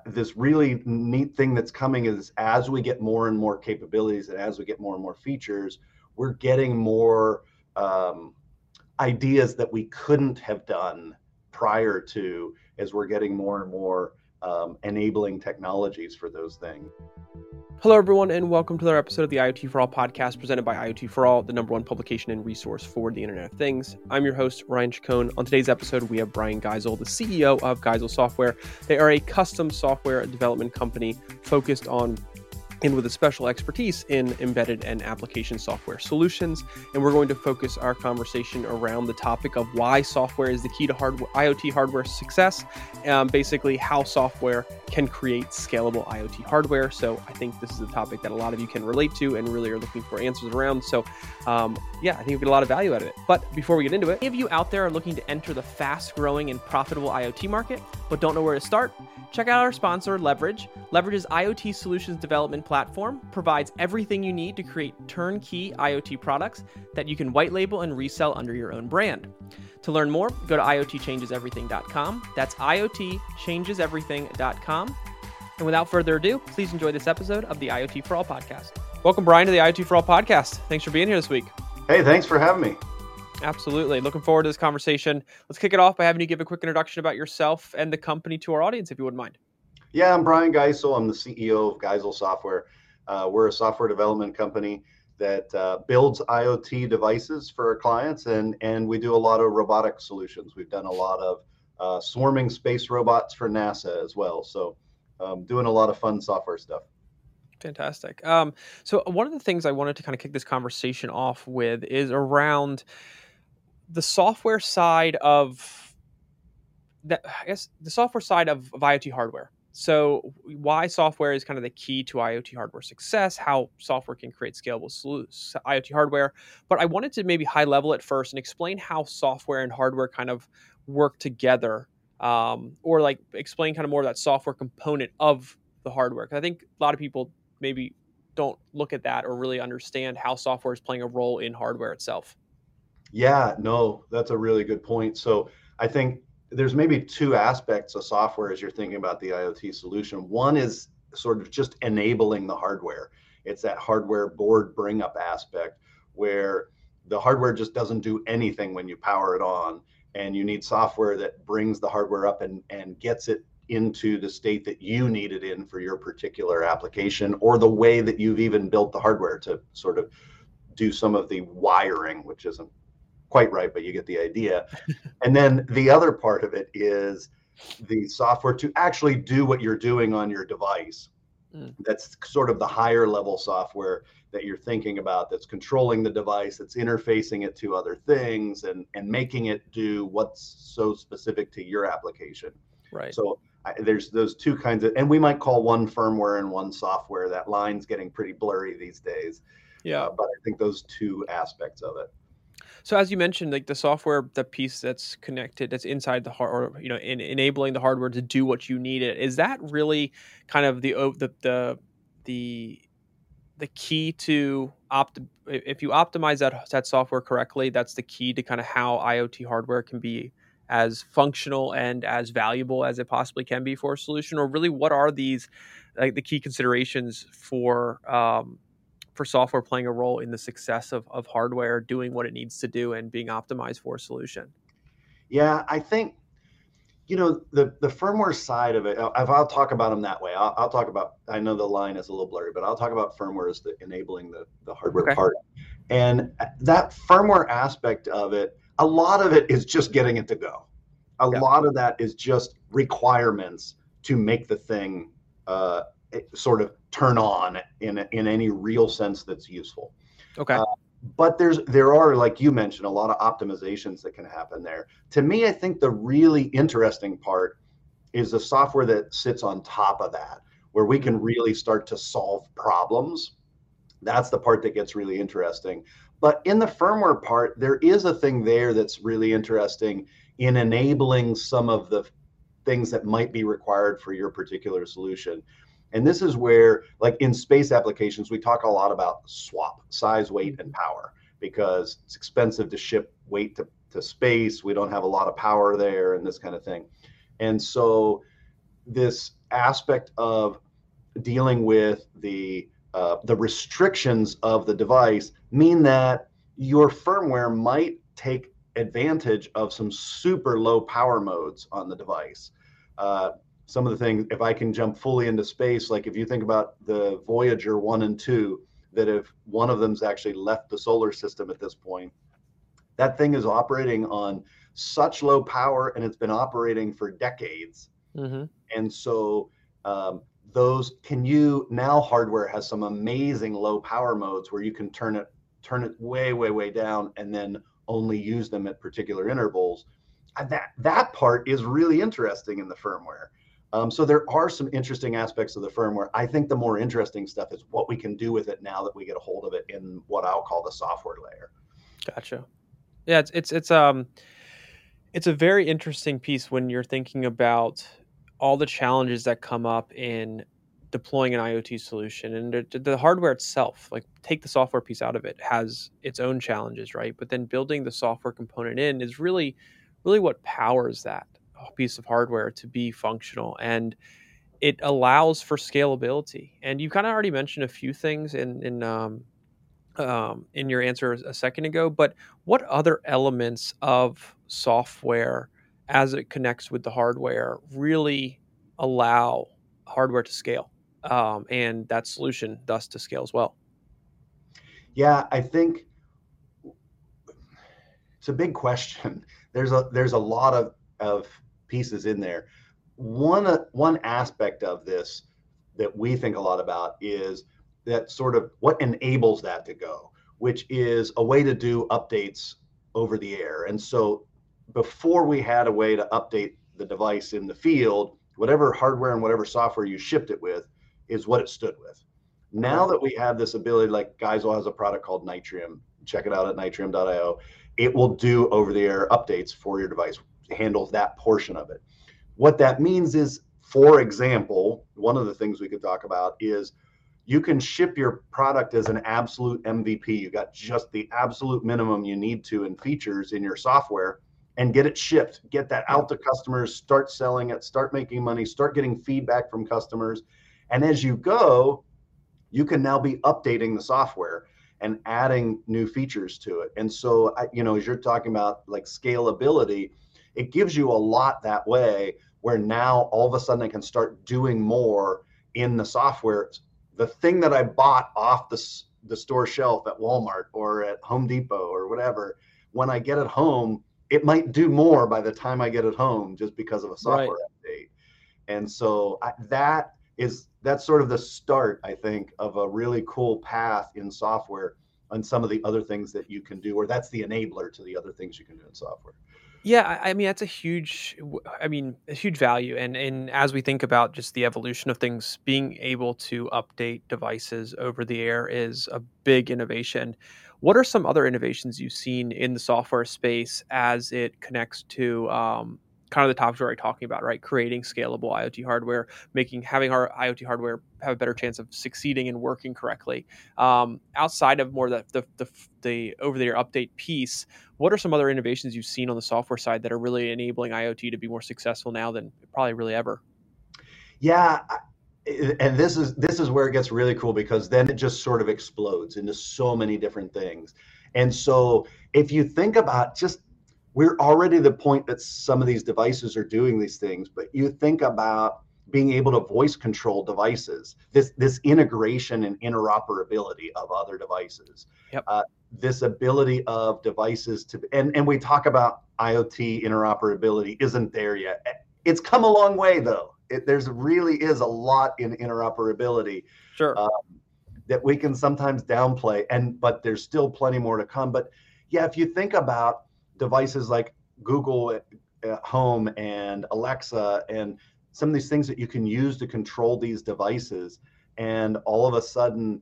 this really neat thing that's coming is as we get more and more capabilities and as we get more and more features, we're getting more ideas that we couldn't have done prior to, as we're getting more and more enabling technologies for those things. Hello, everyone, and welcome to another episode of the IoT for All podcast presented by IoT for All, the number one publication and resource for the Internet of Things. I'm your host, Ryan Chacon. On today's episode, we have Brian Geisel, the CEO of Geisel Software. They are a custom software development company focused on and with a special expertise in embedded and application software solutions. And we're going to focus our conversation around the topic of why software is the key to IoT hardware success, basically how software can create scalable IoT hardware. So I think this is a topic that a lot of you can relate to and really are looking for answers around. So I think you'll get a lot of value out of it. But before we get into it, if you out there are looking to enter the fast growing and profitable IoT market, but don't know where to start, check out our sponsor, Leverage. Leverage's IoT solutions development platform provides everything you need to create turnkey IoT products that you can white label and resell under your own brand. To learn more, go to iotchangeseverything.com. That's iotchangeseverything.com. And without further ado, please enjoy this episode of the IoT for All podcast. Welcome, Brian, to the IoT for All podcast. Thanks for being here this week. Hey, thanks for having me. Absolutely. Looking forward to this conversation. Let's kick it off by having you give a quick introduction about yourself and the company to our audience, if you wouldn't mind. Yeah, I'm Brian Geisel. I'm the CEO of Geisel Software. We're a software development company that builds IoT devices for our clients, and we do a lot of robotic solutions. We've done a lot of swarming space robots for NASA as well. So doing a lot of fun software stuff. Fantastic. So one of the things I wanted to kind of kick this conversation off with is around the software side of that, I guess the software side of IoT hardware. So why software is kind of the key to IoT hardware success, how software can create scalable IoT hardware. But I wanted to maybe high level it first and explain how software and hardware kind of work together, or like explain kind of more of that software component of the hardware. Because I think a lot of people maybe don't look at that or really understand how software is playing a role in hardware itself. Yeah, no, that's a really good point. So I think there's maybe two aspects of software as you're thinking about the IoT solution. One is sort of just enabling the hardware. It's that hardware board bring up aspect where the hardware just doesn't do anything when you power it on, and you need software that brings the hardware up and gets it into the state that you need it in for your particular application, or the way that you've even built the hardware to sort of do some of the wiring, which isn't quite right, but you get the idea. And then the other part of it is the software to actually do what you're doing on your device. That's sort of the higher level software that you're thinking about, that's controlling the device, that's interfacing it to other things and making it do what's so specific to your application. Right. So there's those two kinds of, and we might call one firmware and one software. That line's getting pretty blurry these days. Yeah. But I think those two aspects of it. So as you mentioned, like the software, the piece that's connected, that's inside the hardware, or enabling the hardware to do what you need it. Is that really kind of the key to if you optimize that software correctly, that's the key to kind of how IoT hardware can be as functional and as valuable as it possibly can be for a solution? Or really, what are these like the key considerations for software playing a role in the success of hardware doing what it needs to do and being optimized for a solution? Yeah, I think, the firmware side of it, I'll talk about them that way. I'll talk about, I know the line is a little blurry, but I'll talk about firmware as enabling the hardware part. And that firmware aspect of it, a lot of it is just getting it to go. A lot of that is just requirements to make the thing sort of turn on in any real sense that's useful. Okay. But there are, like you mentioned, a lot of optimizations that can happen there. To me, I think the really interesting part is the software that sits on top of that, where we can really start to solve problems. That's the part that gets really interesting. But in the firmware part, there is a thing there that's really interesting in enabling some of the things that might be required for your particular solution. And this is where, like in space applications, we talk a lot about swap, size, weight, and power, because it's expensive to ship weight to space. We don't have a lot of power there and this kind of thing. And so this aspect of dealing with the restrictions of the device mean that your firmware might take advantage of some super low power modes on the device. Some of the things, if I can jump fully into space, like if you think about the Voyager 1 and 2, that if one of them's actually left the solar system at this point, that thing is operating on such low power and it's been operating for decades. Mm-hmm. And so now hardware has some amazing low power modes where you can turn it way down and then only use them at particular intervals. And that part is really interesting in the firmware. So there are some interesting aspects of the firmware. I think the more interesting stuff is what we can do with it now that we get a hold of it in what I'll call the software layer. Gotcha. Yeah, it's a very interesting piece when you're thinking about all the challenges that come up in deploying an IoT solution, and the hardware itself, like take the software piece out of it, has its own challenges, right? But then building the software component in is really what powers that piece of hardware to be functional, and it allows for scalability. And you kind of already mentioned a few things in your answer a second ago, but what other elements of software as it connects with the hardware really allow hardware to scale, and that solution thus to scale as well? Yeah, I think it's a big question. There's a lot of pieces in there. One aspect of this that we think a lot about is that sort of what enables that to go, which is a way to do updates over the air. And so before we had a way to update the device in the field, whatever hardware and whatever software you shipped it with is what it stood with. Now that we have this ability, like Geisel has a product called Nitrium, check it out at nitrium.io. It will do over the air updates for your device, handles that portion of it. What that means is, for example, one of the things we could talk about is you can ship your product as an absolute MVP. You got just the absolute minimum you need to in features in your software and get it shipped, get that out to customers, start selling it, start making money, start getting feedback from customers. And as you go, you can now be updating the software and adding new features to it. And so, as you're talking about like scalability, it gives you a lot that way, where now all of a sudden I can start doing more in the software. The thing that I bought off the store shelf at Walmart or at Home Depot or whatever, when I get it home, it might do more by the time I get it home just because of a software update. And so that's sort of the start, I think, of a really cool path in software on some of the other things that you can do, or that's the enabler to the other things you can do in software. Yeah, I mean that's a huge value, and as we think about just the evolution of things, being able to update devices over the air is a big innovation. What are some other innovations you've seen in the software space as it connects to kind of the topics we're already talking about, right? Creating scalable IoT hardware, having our IoT hardware have a better chance of succeeding and working correctly. Outside of more the over-the-air update piece, what are some other innovations you've seen on the software side that are really enabling IoT to be more successful now than probably really ever? Yeah, and this is where it gets really cool, because then it just sort of explodes into so many different things. And so if you think about just, we're already at the point that some of these devices are doing these things, but you think about being able to voice control devices, this integration and interoperability of other devices. Yep. This ability of devices to, and we talk about IoT interoperability isn't there yet. It's come a long way though. There's really is a lot in interoperability. Sure. That we can sometimes downplay, but there's still plenty more to come. But yeah, if you think about devices like Google Home and Alexa and some of these things that you can use to control these devices, and all of a sudden,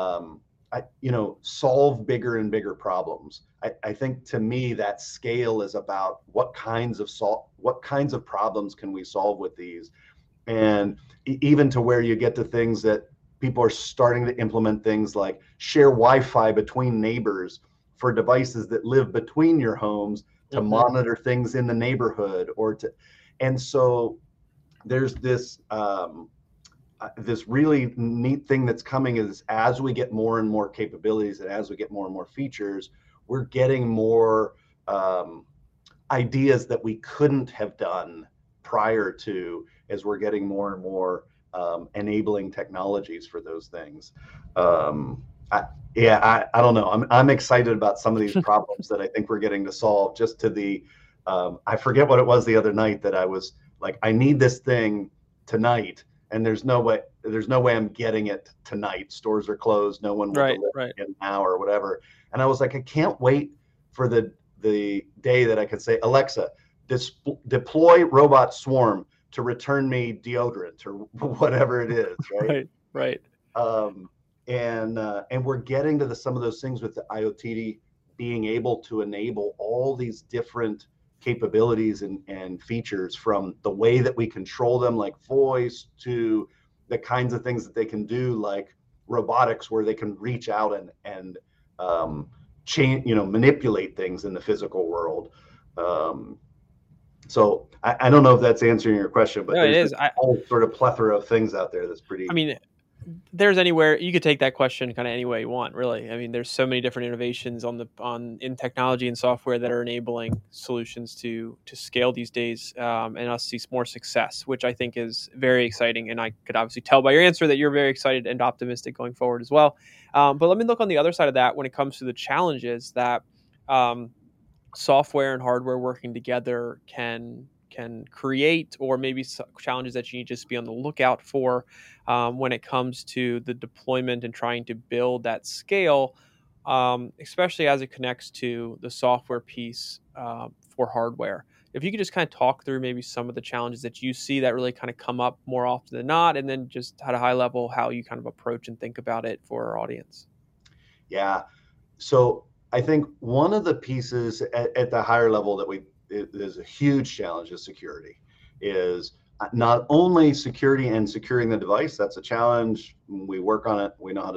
solve bigger and bigger problems. I think to me that scale is about what kinds of problems can we solve with these, and even to where you get to things that people are starting to implement, things like share Wi-Fi between neighbors for devices that live between your homes to monitor things in the neighborhood, and so there's this really neat thing that's coming is as we get more and more capabilities and as we get more and more features, we're getting more ideas that we couldn't have done prior to, as we're getting more and more enabling technologies for those things. I don't know. I'm excited about some of these problems that I think we're getting to solve. Just to the, I forget what it was the other night that I was like, I need this thing tonight, and there's no way I'm getting it tonight. Stores are closed. No one will deliver in an hour or whatever. And I was like, I can't wait for the day that I could say, Alexa, deploy robot swarm to return me deodorant or whatever it is. Right. And we're getting to some of those things with the IoT being able to enable all these different capabilities and features, from the way that we control them, like voice, to the kinds of things that they can do, like robotics, where they can reach out and change, manipulate things in the physical world. So I don't know if that's answering your question, but there's a whole sort of plethora of things out there that's pretty. I mean, there's anywhere you could take that question kind of any way you want, really. I mean, there's so many different innovations in technology and software that are enabling solutions to scale these days, and us see more success, which I think is very exciting. And I could obviously tell by your answer that you're very excited and optimistic going forward as well. But let me look on the other side of that when it comes to the challenges that software and hardware working together can create, or maybe challenges that you need to just be on the lookout for when it comes to the deployment and trying to build that scale, especially as it connects to the software piece for hardware. If you could just kind of talk through maybe some of the challenges that you see that really kind of come up more often than not, and then just at a high level, how you kind of approach and think about it for our audience. Yeah. So I think one of the pieces at the higher level that is a huge challenge is security. Is not only security and securing the device. That's a challenge. We work on it.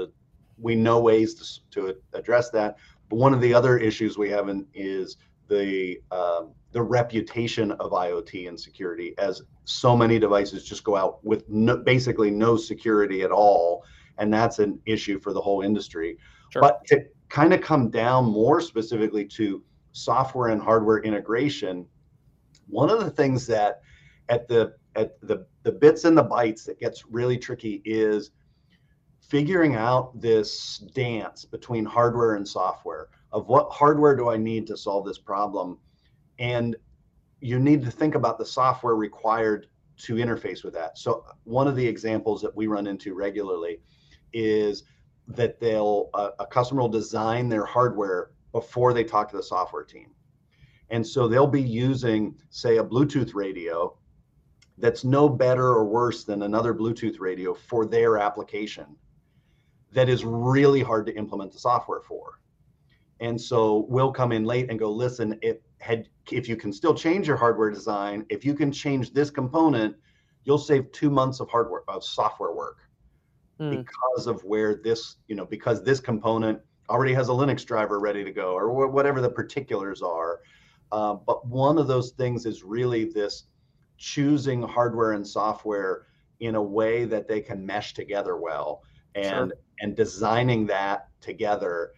We know ways to address that. But one of the other issues we have is the reputation of IoT and security, as so many devices just go out with basically no security at all, and that's an issue for the whole industry. Sure. But to kind of come down more specifically to software and hardware integration, one of the things that at the bits and the bytes that gets really tricky is figuring out this dance between hardware and software, of what hardware do I need to solve this problem, and you need to think about the software required to interface with that. So one of the examples that we run into regularly is that a customer will design their hardware before they talk to the software team. And so they'll be using, say, a Bluetooth radio that's no better or worse than another Bluetooth radio for their application, that is really hard to implement the software for. And so we'll come in late and go, listen, if you can still change your hardware design, if you can change this component, you'll save 2 months of software work. Because of where this, because this component already has a Linux driver ready to go, or whatever the particulars are. But one of those things is really this choosing hardware and software in a way that they can mesh together well, and designing that together.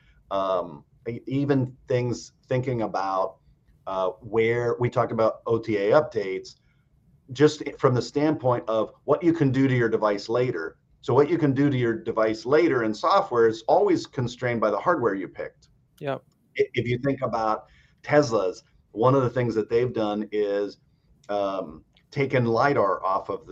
Even things thinking about where we talked about OTA updates, just from the standpoint of what you can do to your device later. So what you can do to your device later in software is always constrained by the hardware you picked. Yeah. If you think about Tesla's, one of the things that they've done is taken LiDAR off of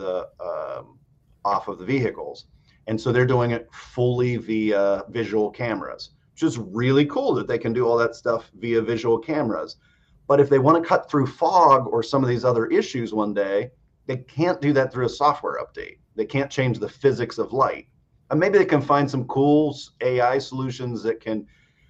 the vehicles. And so they're doing it fully via visual cameras, which is really cool that they can do all that stuff via visual cameras. But if they want to cut through fog or some of these other issues one day, they can't do that through a software update. They can't change the physics of light. And maybe they can find some cool AI solutions that can,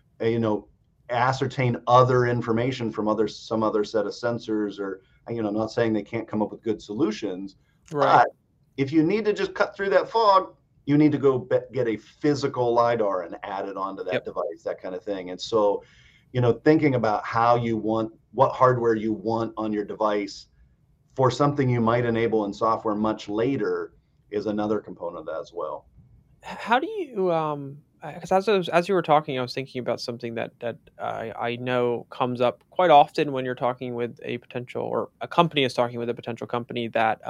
ascertain other information from some other set of sensors, or, I'm not saying they can't come up with good solutions. Right. But if you need to just cut through that fog, you need to go get a physical LiDAR and add it onto that device, that kind of thing. And so, thinking about what hardware you want on your device for something you might enable in software much later is another component of that as well. How do you because as you were talking, I was thinking about something that I know comes up quite often when you're talking with a potential, or a company is talking with a potential company that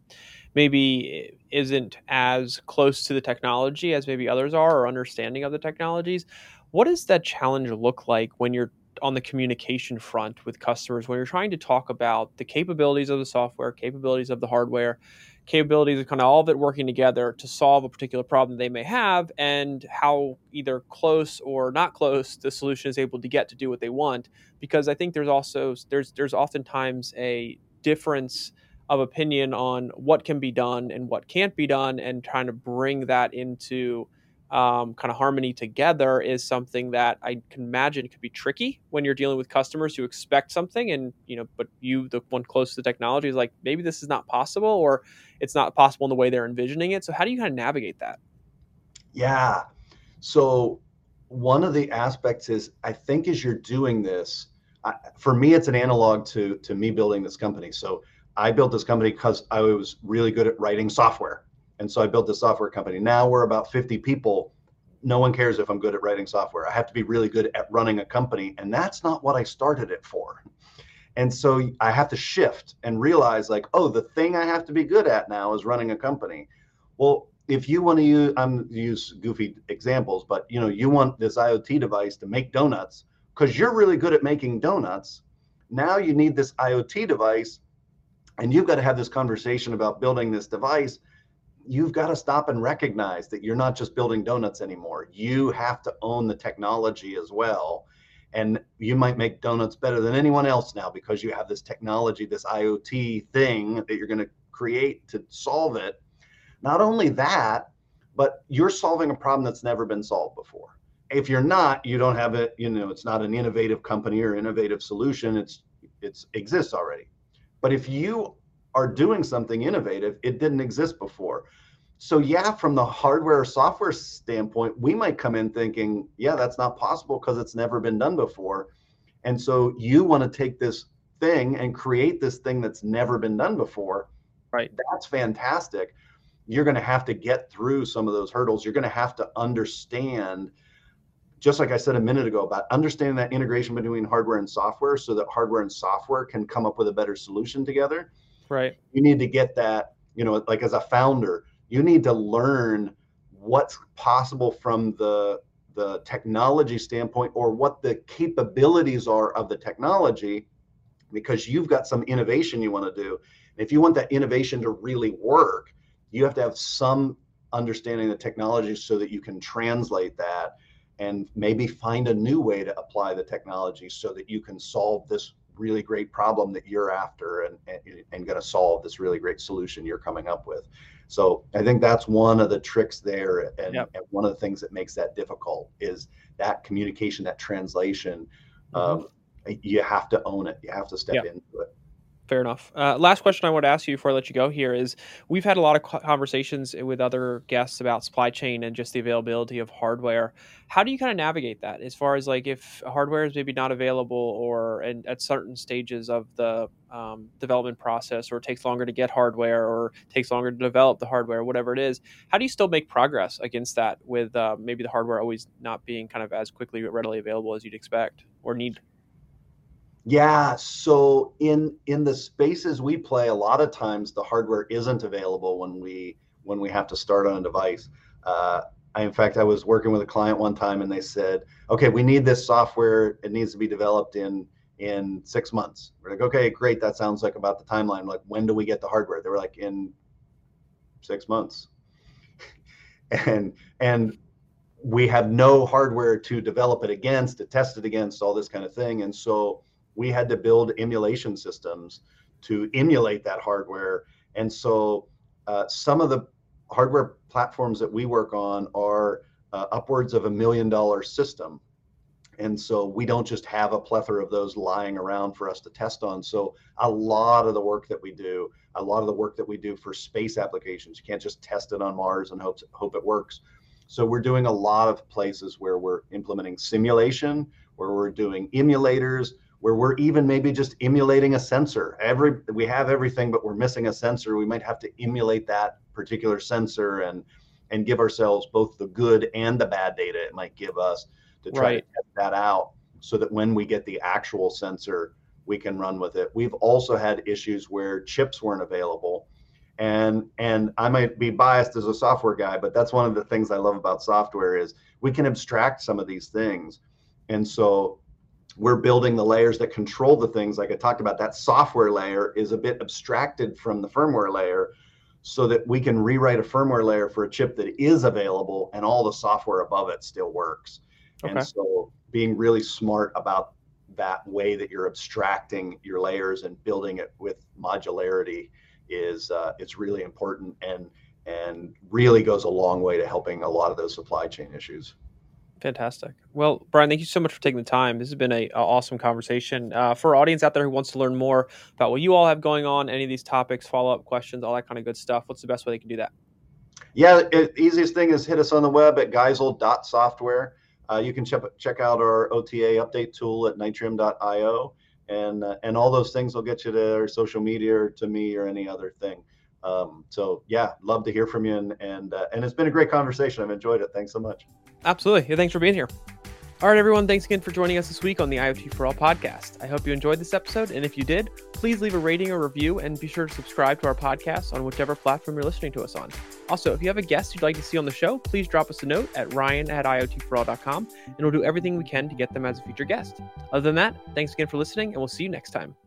maybe isn't as close to the technology as maybe others are, or understanding of the technologies. What does that challenge look like when you're on the communication front with customers, when you're trying to talk about the capabilities of the software, capabilities of the hardware, capabilities of kind of all of it working together to solve a particular problem they may have, and how either close or not close the solution is able to get to do what they want? Because I think there's oftentimes a difference of opinion on what can be done and what can't be done, and trying to bring that into kind of harmony together is something that I can imagine could be tricky when you're dealing with customers who expect something, and but you, the one close to the technology, is like, maybe this is not possible, or it's not possible in the way they're envisioning it. So how do you kind of navigate that? Yeah. So one of the aspects is, I think as you're doing this, for me, it's an analog to me building this company. So I built this company because I was really good at writing software. And so I built this software company. Now we're about 50 people. No one cares if I'm good at writing software. I have to be really good at running a company. And that's not what I started it for. And so I have to shift and realize, like, oh, the thing I have to be good at now is running a company. Well, if you want to use goofy examples, but you want this IoT device to make donuts because you're really good at making donuts. Now you need this IoT device, and you've got to have this conversation about building this device. You've got to stop and recognize that you're not just building donuts anymore. You have to own the technology as well. And you might make donuts better than anyone else now because you have this technology, this IoT thing that you're going to create to solve it. Not only that, but you're solving a problem that's never been solved before. If you're not, you don't have it, it's not an innovative company or innovative solution. It exists already. But if you are doing something innovative, it didn't exist before. So yeah, from the hardware or software standpoint, we might come in thinking, yeah, that's not possible because it's never been done before. And so you want to take this thing and create this thing that's never been done before. Right. That's fantastic. You're going to have to get through some of those hurdles. You're going to have to understand, just like I said a minute ago, about understanding that integration between hardware and software so that hardware and software can come up with a better solution together. Right. You need to get that, like as a founder, you need to learn what's possible from the technology standpoint, or what the capabilities are of the technology, because you've got some innovation you want to do. And if you want that innovation to really work, you have to have some understanding of the technology so that you can translate that and maybe find a new way to apply the technology so that you can solve this really great problem that you're after, and going to solve this really great solution you're coming up with. So I think that's one of the tricks there. And one of the things that makes that difficult is that communication, that translation. You have to own it. You have to step into it. Fair enough. Last question I want to ask you before I let you go here is, we've had a lot of conversations with other guests about supply chain and just the availability of hardware. How do you kind of navigate that, as far as like if hardware is maybe not available, or at certain stages of the development process, or it takes longer to get hardware, or takes longer to develop the hardware, whatever it is? How do you still make progress against that with maybe the hardware always not being kind of as quickly readily available as you'd expect or need? Yeah, so in the spaces we play, a lot of times the hardware isn't available when we have to start on a device. In fact, I was working with a client one time, and they said, "Okay, we need this software. It needs to be developed in 6 months." We're like, "Okay, great. That sounds like about the timeline. Like, when do we get the hardware?" They were like, "In 6 months," and we have no hardware to develop it against, to test it against, all this kind of thing, and so we had to build emulation systems to emulate that hardware. And so some of the hardware platforms that we work on are upwards of $1 million system. And so we don't just have a plethora of those lying around for us to test on. So a lot of the work that we do, for space applications, you can't just test it on Mars and hope it works. So we're doing a lot of places where we're implementing simulation, where we're doing emulators, where we're even maybe just emulating a sensor. We have everything, but we're missing a sensor. We might have to emulate that particular sensor and give ourselves both the good and the bad data it might give us to try to test that out, so that when we get the actual sensor, we can run with it. We've also had issues where chips weren't available. And I might be biased as a software guy, but that's one of the things I love about software is we can abstract some of these things. And so we're building the layers that control the things. Like I talked about, that software layer is a bit abstracted from the firmware layer, so that we can rewrite a firmware layer for a chip that is available and all the software above it still works. Okay. And so being really smart about that way that you're abstracting your layers and building it with modularity is it's really important and really goes a long way to helping a lot of those supply chain issues. Fantastic. Well, Brian, thank you so much for taking the time. This has been an awesome conversation. For our audience out there who wants to learn more about what you all have going on, any of these topics, follow-up questions, all that kind of good stuff, what's the best way they can do that? Yeah, easiest thing is hit us on the web at geisel.software. You can check out our OTA update tool at nitrium.io, and all those things will get you to our social media or to me or any other thing. So yeah, love to hear from you, and it's been a great conversation. I've enjoyed it. Thanks so much. Absolutely. Yeah, thanks for being here. All right, everyone. Thanks again for joining us this week on the IoT for All podcast. I hope you enjoyed this episode. And if you did, please leave a rating or review and be sure to subscribe to our podcast on whichever platform you're listening to us on. Also, if you have a guest you'd like to see on the show, please drop us a note at ryan@iotforall.com and we'll do everything we can to get them as a future guest. Other than that, thanks again for listening and we'll see you next time.